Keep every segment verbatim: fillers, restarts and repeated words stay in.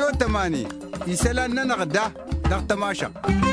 استديو تماني يسألنا نغدا دغ تماشق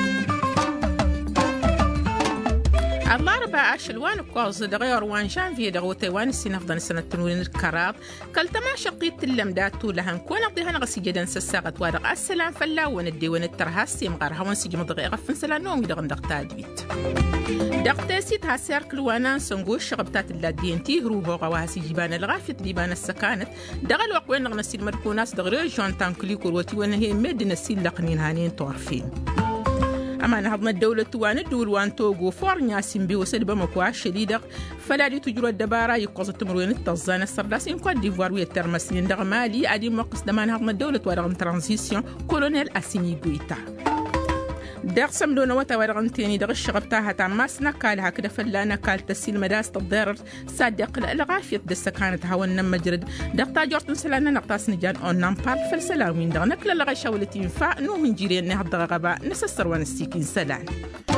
الأربعاء شلوان كوز دغير وان جانفي دغوتي وان السنة فضان السنة تنوين الكراب كل تماشا قيت اللمدات طولها نكون أقضيها نغسي جدا سساغة وارغ السلام فلا وندي ونترهاسي مغارها ونسي مضغي غفن سلا نوم يدغن دغ تادويت دغ تاسيت هاسيركل وانا سنقوش شغبتات اللادين تيهرو هوغا وهاسي جيبان الغافية ديبان السكانت دغل وقوين نغنسي المركوناس دغريو جوان تانكلي كروتي وانا هي ميد نسي لقنين هانين طورفين أما نهضم الدولة وان الدول وان توغو فورنيا سيمبي وسلبة مكوا شديدة فلا دي تجروا الدبارة يقوز التمروين التزان السرداس إن كواد ديفوار ويترمسين دغ مالي أدي موقس دمان نهضم الدولة ورغم ترانزيسيون كولونيل أسيمي بويتا دغ سمدونا وتا ورغم تاني دغ الشغبتاها تاماسنا كالها كده فلانا كال تسيل مداس تضرر صادق الغافية دسا كانت هوا النم جرد دغ تاجورت نسلانا نقطاس نجان أو نامبال فالسلاوين دغ نكلا لغا شاولتي ينفع نو من جيرين نهض غبا نسسر ونستيكين سلان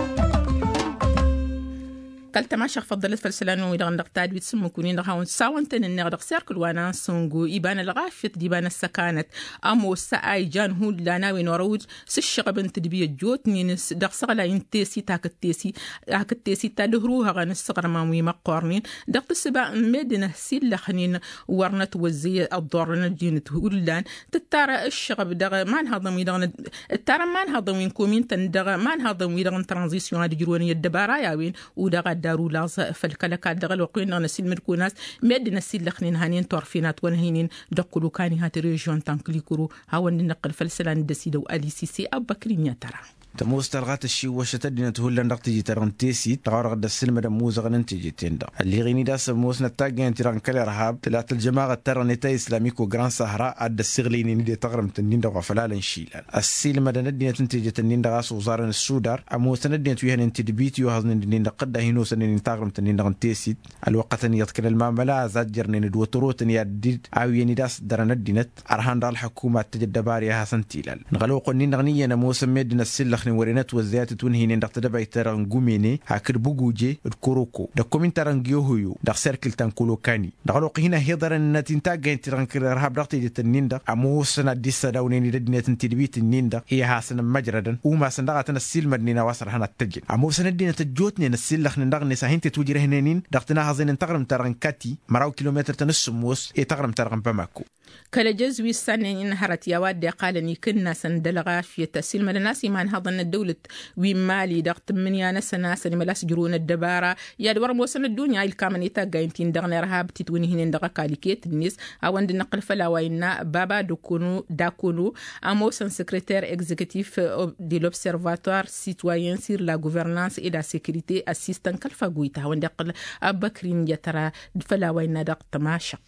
قلت ما شخ فضلت فلسلان ويدغن دغتاد ويتسمو كونين دغهاون ساونتن النغدغ سيركل وانا سونغو إبان الغافيت ديبان السكانت أمو ساي جان هو لانا ونوروج سشغ بنت دبي جوت نينس دغ سغلا ينتيسي تاك التيسي تاك التيسي تادهروها غان السغر ماموي مقورنين دغ تسبا ميدنا سيل لخنين ورنت وزي الضورنا جينت هولان تتارا الشغب دغ ما نهضم يدغن التارا ما نهضم وين كومين تندغ ما نهضم يدغن ترانزيسيون هاد جرواني الدبارا ياوين ودغ دارو لاز فالكلكات دغل وقوين نسيل مركوناس مد نسيل لخنين هانين طرفينات ونهينين دقلو كاني هات ريجيون تانكليكورو هاون نقل فلسلان دسيدو ألي سيسي أبكرين يا ترى تموس تلغات الشي وشتدنا تهول نقطي تران تيسي تغار غد السلم دموز غن تيجي تندا اللي غيني داس موس نتاجين تران كل رهاب تلات الجماعة تران تا إسلاميكو غران صحراء عد السغليني ندي تغرم تنين دا غفلال نشيلان السلم دندنا تنتيجي تنين دا غاس وزارن السودار اموس ندنا تويهن انت دبيت يو هزن ندين دا قد هينو سنين تغرم تنين دا تيسي الوقت ان يذكر المعاملة زجر نين دو تروت ان يديد او ينيداس درندنت ارهان دال الحكومه تجدباريا حسن تيلال نغلو قنين غنيه نموس مدنا السلخ ورينات وزيات تونهين ان دقت دبا يترانغوميني هاكر بوجوجي الكوروكو دا كومين ترانغيوهيو دا سيركل تانكولو كاني دغلو هنا هيدر ان تنتاج ترانكر رهاب دقت يتنين دا اموسنا ديسا داونين ددني تنتدبيت النين دا هي حسن مجردا وما سندغتنا السيل مدنينا واسر هنا التجن اموسنا دينا تجوتني السيلخ ندغني ساهين تتوجره هنين دقتنا هزين تغرم ترانكاتي مراو كيلومتر تنص موس اي تغرم ترغم بماكو كلا جزوي السنة انهرت يا واد قالني كنا سندلغا في تسيل مدناسي ما نهضن الدولة ومالي دغت من يا ناس ناس ملاس جرون الدبارة يا دور موسن الدنيا الكامن يتاغا يمتين دغنا رهاب تتوني هنا دغا كاليكيت الناس او عند نقل فلا وينا بابا دكونو داكونو اموسن سكرتير اكزيكتيف دي لوبسيرفاتوار سيتويان سير لا غوفرنانس اي لا سيكوريتي اسيستان كالفاغويتا وند قل ابكرين يترى فلا وينا دغت ماشق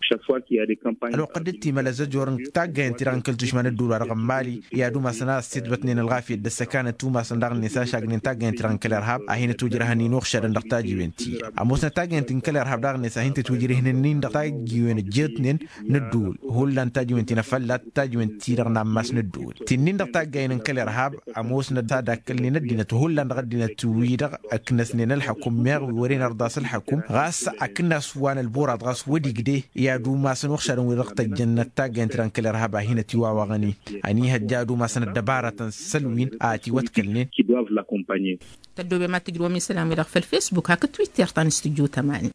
الو قدتي ملازجورن تاغين تيران كلتش من الدولار رقم مالي يا دوما سنا ستبتنين الغافيه دسكانه توما سندغ نسا شاغنين تاغين تيران كلرهاب اهين توجرهني نوخشدن دقتاجي وينتي اموسنا تاغين تين كلرهاب دغ نسا هين توجرهنين دقتاجي وين جيتنين ندول هولان تاجي وينتي نفلات تاجي وين تيرنا ماس ندول تنين دقتاجين كلرهاب اموسنا تادكلني ندينا هولان غدينا تويدغ اكنسنين الحكومه ورين ارضاس الحكوم غاس اكنس وان البوراد غاس ودي قدي يا دوما سنوخشدن ويرقت الجنة تاجين تران كلرهاب هنا تيوا وغني اني هجادو ما سن دبارة سلوين آتي وتكلنين تدو بما تجروا من سلام يرغ في الفيسبوك هاك تويتر تان استجو تماني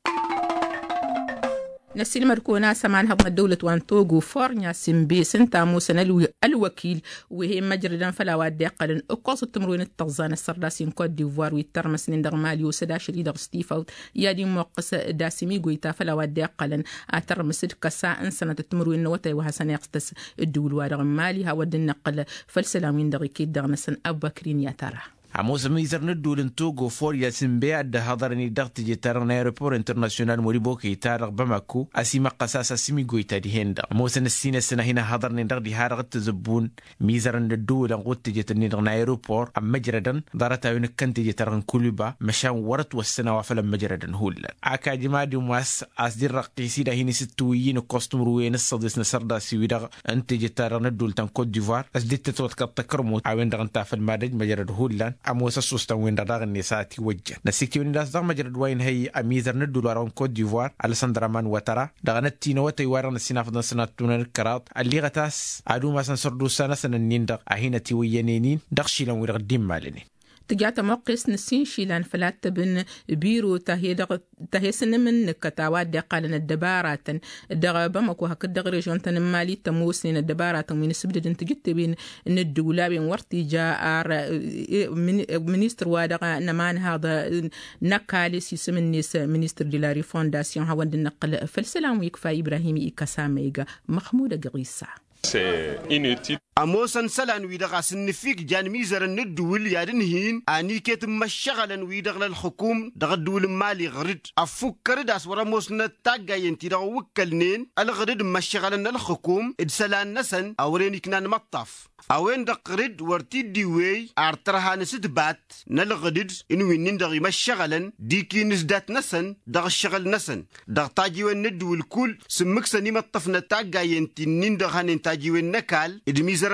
نسيل مركونا سمان هضم الدولة وان توغو فورنيا سيمبي سنتا موسن الوكيل وهي مجردا فلا واد قلن اقوص التمروين التغزان السرداسين كود ديفوار ويترمسنين دغمالي وسدا شريد ستيفاوت يادي موقس داسمي غويتا فلا واد قلن اترمسد كسا ان سنه التمروين نوتي وحسن يقتس الدول ودغمالي هاود النقل فالسلامين دغيكي دغنسن ابكرين يا ترى عموس ميزر ندول انتوغو فوريا سنبيع ده هضرني دغت جتارن ايروبور انترناسيونال موريبوكي تارغ بماكو اسيما قساسا سيميغو يتادي هندا عموس السنة السنة هنا هضرني دغدي هارغت زبون ميزر ندول انغوت جتني دغن ايروبور ام مجردا دارتا ينكنت جتارن كولوبا مشان ورت والسنة وفلم مجردا هولا عكا جمادي مواس اسدير رقيسي ده هيني ستويين كوستم روين الصدس نسردا سيويدغ انت جتارن ندول تن كوت ديفوار اسديت تتوت كتكرمو عوين دغن تافل مادج مجرد هولا أموسا سوستا وين داغ النساتي وجه نسيكي وين داس داغ مجرد وين هي أميزر ندو لارون كوت ديفوار ألساندرا مان وترا داغنت تينو وتيوارن السينا فضن سنة تونن الكرات اللي غتاس عدو ما سنسردو سنة سننين داغ أهينا تيوينينين داغ شيلان ويرغدين ماليني تجات موقس نسين شيلان فلات بن بيرو تهي دغ تهي سن من كتاوات دقالن الدبارات دغ بمكو هك دغ ريجون تنمالي تموسين الدبارات من سبد انتجت بين ان الدوله بين ورتي جاء منيستر وادغ نمان هذا نكاليس يسم الناس منيستر دي لا ريفونداسيون هوند النقل فالسلام يكفى ابراهيمي إكساميغا محمود قريصه أموسن سلان ويدغ سنفيك جان ميزر الندول يادن هين أنيكت مشغلا ويدغ للحكوم دغ الدول مالي غرد أفكر داس ورا موسنا تاقا ينتيدغ وكالنين الغرد مشغلا الحكوم إدسلان نسن أورينيك نان مطاف أوين دغ غرد ورتي ديوي أرترها نسد بات نالغدد إنو نندغ مشغلا ديكي نزدات نسن دغ الشغل نسن دغ تاجيوين ندول كل سمكسا نيمة طفنا تاقا ينتي نندغ هنين تاجيوين نكال إدميزر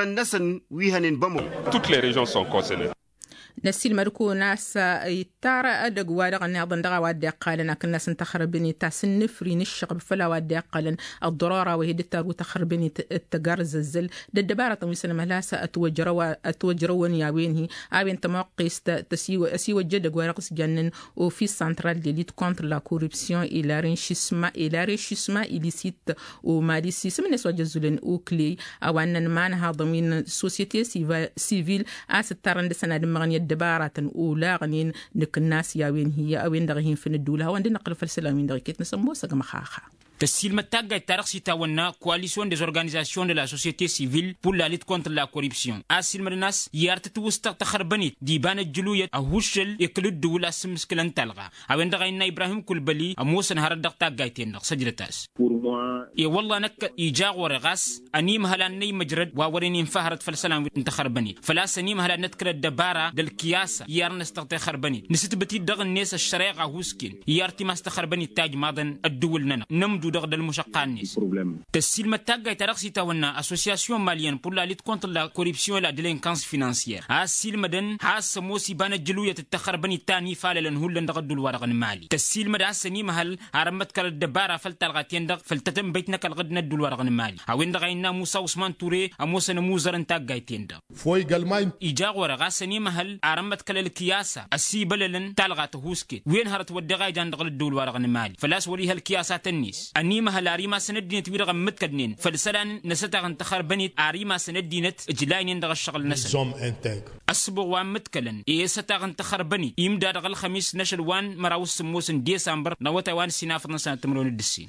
Toutes les régions sont concernées. نسيل مركو ناس يتارى أدق وادق أن يضن دغا وادق قالنا كنا سنتخربني تاسن نفري نشق بفلا وادق قالن الضرارة وهي دتار وتخربني التجارز الزل ددبارة ويسنا ملاسة أتوجروا أتوجروا ياوين هي أبين تمقيس تسيو أسيو جدق ورقص جنن وفي سنترال ديليت كونتر لا كوربسيون إلى رينشيسما إلى رينشيسما إليسيت وماليسي سمن سوا جزولن أوكلي أو أن معناها ضمن سوسيتي سيفيل أسترند سنة دمغني دبارة أولى غنين نك الناس ياوين هي أوين دغين في الدولة وعندنا نقل فلسلامين دغيكت نسموه سجم خاخا. تسيل متاغا تارخ تاونا coalition des organisations de la société civile pour la lutte contre la corruption اسيل مرناس يارت توست تخربني ديبان الجلويه اهوشل يكلد دولا سمسكلن تلغا اوين دغينا ابراهيم كلبلي اموسن هرد دغتاغايتين سجلتاس يا والله نك يجاغ ورغاس اني مهلاني مجرد واوريني فهرت فلسلام تخربني فلا سني مهلا نتكر الدباره دالكياسه يار نستغتي خربني نسيت بتي دغ الناس الشريقه هوسكين يارتي ما استخربني تاج ماضن الدول ننا نمدو دغ المشقانيس تسيل متاغا تارخ تاونا association malienne pour la lutte contre la corruption et la délinquance financière اسيل مدن حاس موسي بان الجلويه التخربني تاني فاللن هولن دغ الدول ورغ المالي تسيل مد سني مهل هرمت كر الدباره فلتلغاتين دغ فلتتم بيتنا كالغدنا الدول ورغ المالي اوين دغينا موسى عثمان توري اموسن موزرن تاغايتين دغ فوي galmay إيجاغ ورغا سني مهل هرمت كل الكياسه السيبلن تلغات هوسكي وين هرت ودغاي جان دغ الدول ورغ المالي فلاس وليها الكياسات النيس أني مهلاري ما سندين تبيرغ متكدنين فلسلان نستغن تخربنت أري ما سندينت جلاين دغ الشغل نسل أسبوع وان متكلن إيه ستغن تخربني يمداد غل خميس نشر وان مراوس موسن ديسمبر نوتا وان سنافر سنة تمرون الدسين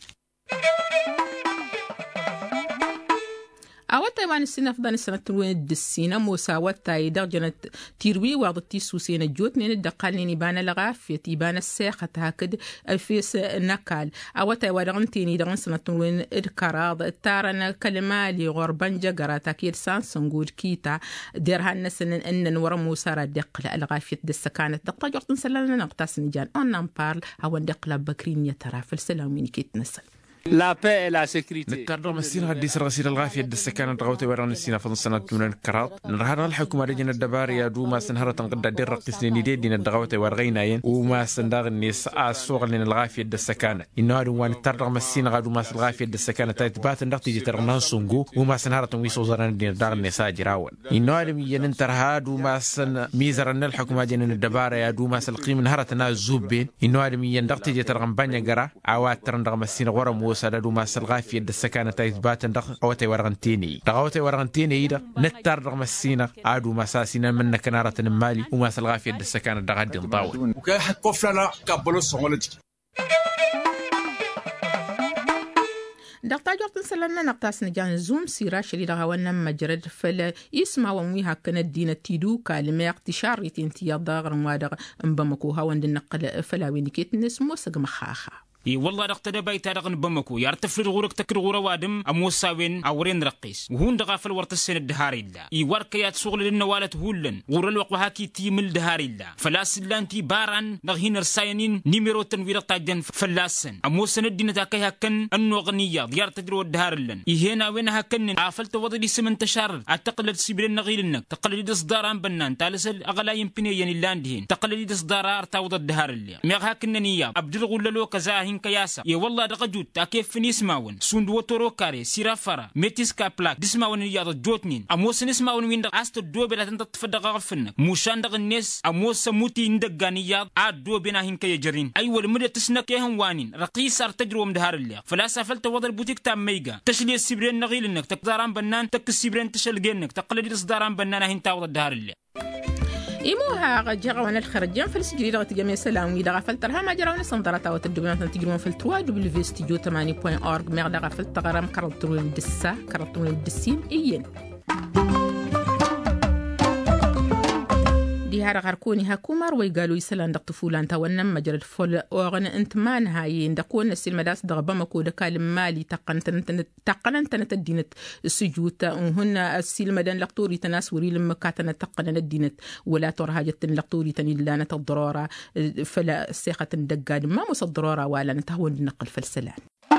أوتا وان السنة فضان السنة تروين الدسينة موساوات تاي درجة تيروي وغضتي سوسينة جوت نين الدقال نبان لغافية يبان الساقة هكذا الفيس نكال أوتا وارغنتيني درن سنة تروين الكراض التارن كلمالي غربان جاقرا تاكير سانسنغود كيتا ديرهان نسن أنن ورا موسارة دقل الغافية دسا كانت دقتا جورتن سلالنا نقطاس نجان أون نمبارل هوا دقل بكرين يترى فالسلامين كيت نسل La paix et la sécurité. نتقدر مسيرة ديس الغسيل الغافية دس كانت رغوتي وران السنة فضل سنة من الكرات نرهنا الحكومة رجنا الدبار يا دو ما سنهرة تنقد دير رقصني ندي دين الدغوتي ورغيناين وما سنداغ الناس الصوغ لين الغافية دس كانت إنه هذا وان ترغ مسين غادو ما الغافية دس كانت تبات نقطة جت رغنا سونغو وما سنهرة ويسو زران دين داغ الناس جراون إنه هذا مين ترهاد وما سن ميزرنا الحكومة رجنا الدبار يا دو ما سلقيم نهرة ناس زوبين إنه هذا مين نقطة جت رغم بانيا جرا عوات ترندغ مسين غورا موسى دو ما سلغ في الدسكانة تايثبات دق أوتي ورغنتيني دغوتي ورغنتيني دا نتار رغم السينة عادو مساسينا من كنارة المالي وما سلغا في الدسكانة دغادي نطاول وكاي حكوفلنا كابلو سونغولتي دقتا جورتن سلنا نقطاس نجان زوم سيرا شريدا غوانا مجرد فلا يسمع وموي هكنا الدين تيدو كالما اقتشار يتنتيا داغر موادغ مبامكو هاوان دي نقل فلا وينكيت نسمو سقم خاخا اي والله رقت بايت رقن بمكو يرتفل غورك تكر غورا وادم اموساوين اورين رقيس وهون دغافل ورت السنه الدهاري لا اي وركيات شغل للنوالت هولن غور الوق وهاكي تيمل دهاري لا فلاس لانتي باران دغهين رساينين نيميرو تنوير طاجن فلاسن اموسن الدين تاكي هكن انو غنيه ديار تدرو الدهار لن يهنا وين هكن عافلت وضدي سمن تشار اعتقل سيبرين نغيلنك تقلد اصداران بنان تالسل اغلا يمبني ين لاندهين تقلد اصدار ارتاوض الدهار اللي ميغ هكن نيه عبد الغللو كزاهين كياسا يا والله دقجوت تاكيف نسماون سوند وتورو كاري سيرافرا ميتيس كابلاك دسماون ياض جوتنين اموس نسماون وين است دو بلا تنت تفدق غفنك موشان دغ الناس اموس موتي ندغانيات عاد دو بنا هين كيجرين ايول مدة تسنك يهن وانين رقيس ارتجرو مدهار اللي فلا سافلت وضر بوتيك تام ميغا تشلي السبرين نغيل انك تقدران بنان تك السبرين تشلقينك تقلد اصداران بنان هين تاوض الدهار اللي إيموها غجرا وانا الخرجان في السجل لغة جميع سلام ويدا غفلترها ما جرا وانا صندرتها وتدبنا تجرون في التوا دبل في استديو ثمانية نقطة أورغ مغدا غفلت غرام كرتون الدسا كرتون الدسين إيين دي هار غركوني هاكومر ويقالوا يسلان دق طفولان تاونم مجرد فول اوغن انت مان هاي دقون السيل مداس دغبا مكو دكال مالي تقن تن تقن تن تدينت السجوتا وهن السيل مدان لقطوري تناس وري لما كاتنا تقن الدينت ولا تور حاجه لقطوري تن لانه الضروره فلا سيخه دقاد ما مصدروره ولا نتهون نقل فلسلان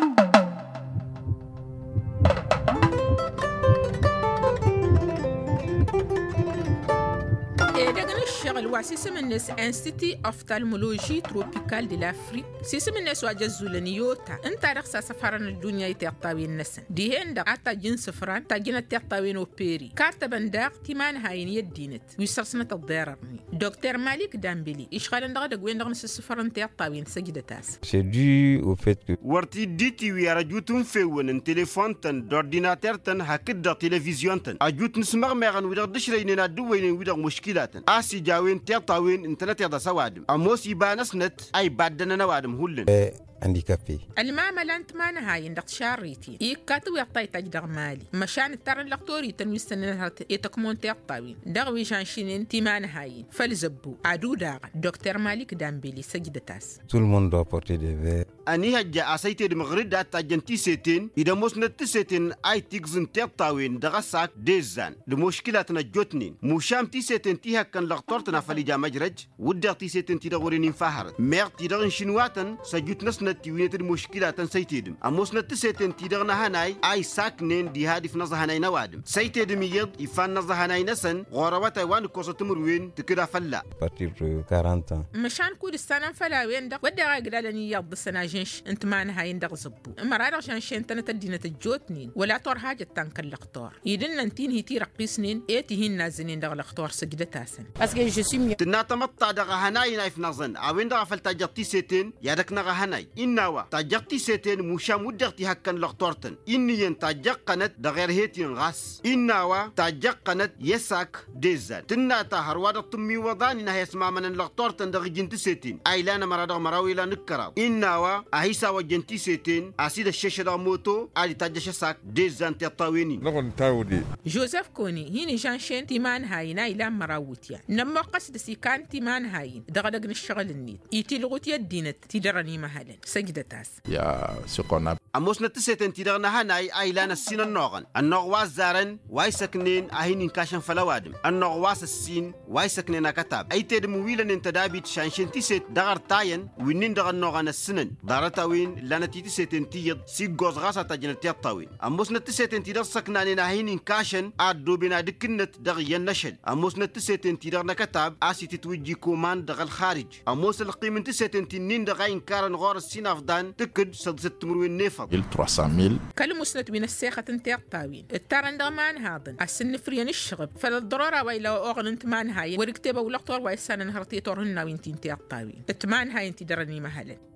الشغل واسيسم الناس انستيتي اوفتالمولوجي تروبيكال دي لافريك سيسم الناس واجزو لنيوتا انت رخصة سفران الدنيا يتقطاوي النسن دي هندا عطا جنس فران تاجينا تقطاوي نو بيري كارتا بنداق تيمان هاين يدينت ويسرسنة الضيررني دكتور مالك دامبلي اشغال ندغ دغوين دغ نس سفران تقطاوي سجدتاس c'est dû au fait que ورتي ديتي ويا رجوتن فيون تليفون تن دورديناتور تن هكذا تلفزيون تن اجوت نسمع مغن ويدا دشرينا دوين ويدا مشكلات اسي جاوين تيطاوين انترنت يدا سوادم اموس يبانس نت اي بعدنا نوادم هولن handicapé. الماما لانت ما نهاي ندق شاريتي يكاتو يعطي تجدغ مالي مشان التر اللقطوري تنويستن يتكمون تيطاوين دغوي شانشينين تي ما نهاي فالزبو عدو داغ دكتور مالك دامبلي سجدتاس Tout le monde doit porter des verres. اني هجا اسيتي المغرب دات تاجنتي سيتين اذا موسنت سيتين اي تيغزن تيطاوين دغساك ديزان لمشكلاتنا جوتنين مشام تي سيتين تي هكن لقطورتنا فليجا مجرج ودغ تي سيتين تي دغورين فاهرت ميغ تي دغن شنواتن سجوت نسنا تيوينت المشكلات سيتيدم اموسنا تسيتين تي دغنا هناي اي ساكنين دي هادي في نزهناي نوادم سيتيدم يد يفان نزهناي نسن غوروات وان كوسوتمروين تكدا فلا partir de quarante ans. مشان كل السنة فلا وين دق ودغ قلالني يض السنة انت ما نهاي ندغ زبو اما راه عشان شين تنا تدينا الجوتنين ولا طور حاجه تنك اللقطور يدنا انتين هي تي رقيسنين ايتي هن نازنين دغ اللقطور سجدتاسن باسكو جو سي تنا تمطى دغ هناي نايف نظن اوين دغ فلتا جقتي سيتين يادك نغ هناي انوا تاجقتي سيتين موشا مدغتي هكن لقطورتن اني ين تاجقنت دغير هيتين غاس انوا تاجقنت يساك ديزان تنا تهرواد الطمي وضاني نهي اسمع من اللقطورتن دغ جنت سيتين ايلانا مرادغ مراوي لا نكراو انوا أهيسا وجنتي سيتين أسيد الشاشة دا موتو أدي تاجش ساك ديزان تطاويني نقول تاودي. جوزيف كوني هيني جانشين تيمان هاينا إلى مراوتيا نما قصد سيكان تيمان هاين دغدغن الشغل النيت إيتي لغوتيا الدينت تدرني مهلا سجدتاس يا سيقونا أموسنا تسيتين تدرنا هناي أيلان السين النوغن النوغواز زارن واي سكنين أهين كاشن فلوادم النوغواز السين واي سكنين كتاب أي تدم ويلن انتدابيت شانشين تسيت دغر تاين وينين دغن نوغن السنن دارتاوين لانا تيتي سيتين تيض سيق غوز غاسا تاجن تيطاوين أموسنا تسيتين تدر سكناني ناهين كاشن أدو بنا دكنت دغ ينشل أموسنا تسيتين تدرنا كتاب آسي تتوجي كومان دغ الخارج أموس القيمة تسيتين تنين دغ إنكارن غور السين أفدان تكد سلسة تمروين نيفض ثلاثمية ميل كل مسند من السيخة تيطاوين التارن دغ مان هاضن السن فريان الشغب فالضرورة ويلا أغن انت مان هاين وركتبه ولقطور ويسان نهرتي تورهن وينتين تيطاوين التمان هاين تدرني مهلا